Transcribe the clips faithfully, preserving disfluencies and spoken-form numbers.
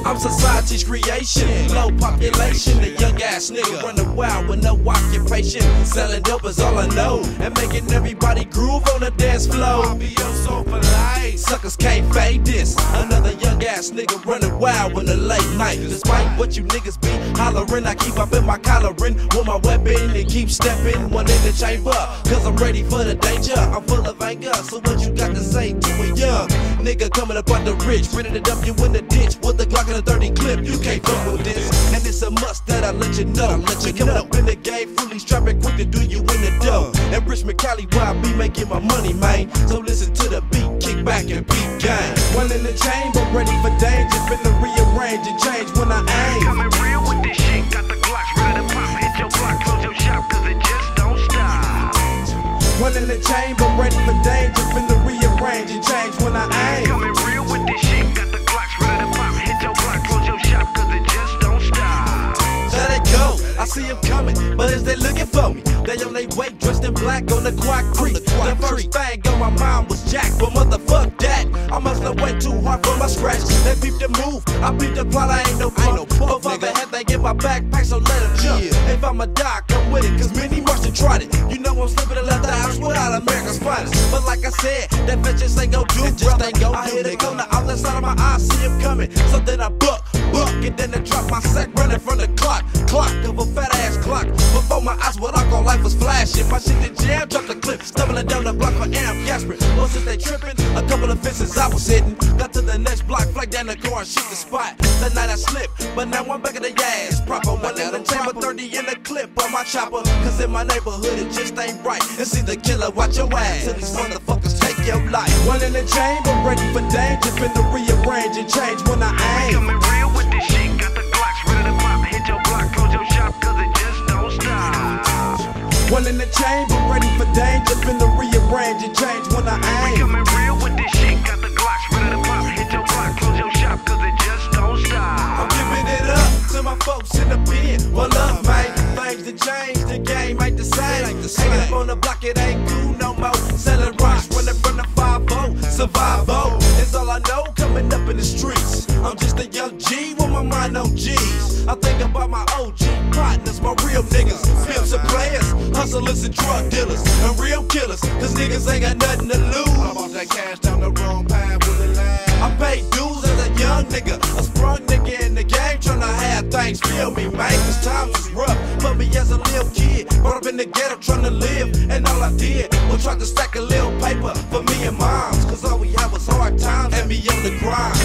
I'm society's creation, low population. A young ass nigga running wild with no occupation. Selling dope is all I know, and making everybody groove on the dance floor. I'll be so polite, suckers can't fade this. Another young ass nigga running wild in the late night. Despite what you niggas be hollering, I keep up in my collaring with my weapon and keep stepping. One in the chamber, cause I'm ready for the danger. I'm full of anger, so what you got to say to a young nigga coming up on the ridge, ready to dump you in the ditch with the Glock and a thirty clip? You can't fuck with this, and it's a must that I let you know. I let you coming up in the game, fully strapping, quick to do you in the dough. And Richmond, Cali, where I be making my money, man. So listen to the beat, kick back and beat game. One in the chamber, ready for danger, finna rearrange and change when I aim. Coming real with this shit, got the Glocks ready to pop. Hit your block, close your shop, cause it just don't stop. One in the chamber, ready for danger, finna rearrange and change when I aim. Coming real with this shit, got the Glocks ready to pop. Hit your block, close your shop, cause it just don't stop. Let it go, I see him coming, but is they looking for me? They on their way, dressed in black on the Quack Creek. The, the first thing on my mind was Jack, but motherfuck that. I must have went too hard for my scratch. They peep the move, I peep the plot, I ain't no punk. But father had they get my backpack, so let him jump. Yeah. If I'm a doc, I'm with it, cause many must have tried it. You know I'm slipping and left the house without America's finest. But like I said, that bitch just ain't gon' do, it just ain't gon' I hit it on the outlet side of my eye, see him coming. So then I buck, buck, and then I drop my sack running from the clock. Clock of a fat ass clock. Before my eyes, what I call life was flashing. My shit did jam, dropped the clip, stumbling down the block for amp, gasping. Well, since they tripping, a couple of fences I was hitting. Got to the next block, flagged down the car and shoot the spot. That night I slipped, but now I'm back in the ass. Proper one in the chamber, thirty in the clip on my chopper. Cause in my neighborhood it just ain't right. And see the killer, watch your ass till these motherfuckers take your life. One in the chamber, ready for danger, finna rearrange and change when I aim. Coming real with this shit, got the Glocks ready to pop. Hit your block, close your shop, cause it just don't stop. One in the chamber, ready for danger, finna rearrange and change when I aim. Coming real with this shit, got the Glocks ready to pop. Hit your block, close your shop, cause it just don't stop. I'm giving it up to my folks in the pen. Well, love, man, things to change, the game ain't the same. Hanging up on the block, it ain't cool no more. Selling rocks, running from the five oh, survival is all I know. Coming up in the streets, I'm just a young G with my mind on G's. I think about my O G partners, my real niggas, pimps and players, hustlers and drug dealers, and real killers. Cause niggas ain't got nothing to lose. I bought that cash down the wrong path with a line. I paid dues as a young nigga, a sprung nigga in the game, tryna have things feel me, man. Cause times was rough for me as a little kid. Brought up in the ghetto tryna live, and all I did was try to stack a little paper for me and moms. Cause all we had was hard times and me on the grind.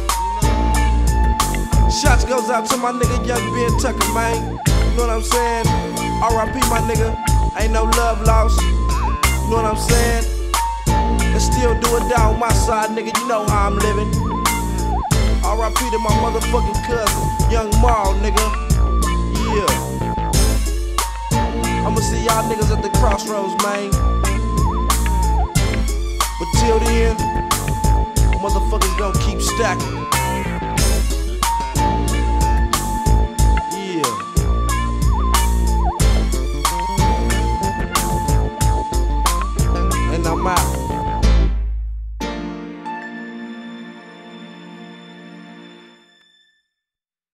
Shots goes out to my nigga Young Ben Tucker, man. You know what I'm saying? R I P my nigga, ain't no love lost. You know what I'm saying? And still do it down on my side, nigga, you know how I'm living. R I P to my motherfucking cousin, Young Marl, nigga. Yeah. I'ma see y'all niggas at the crossroads, man. But till then, motherfuckers gonna keep stacking.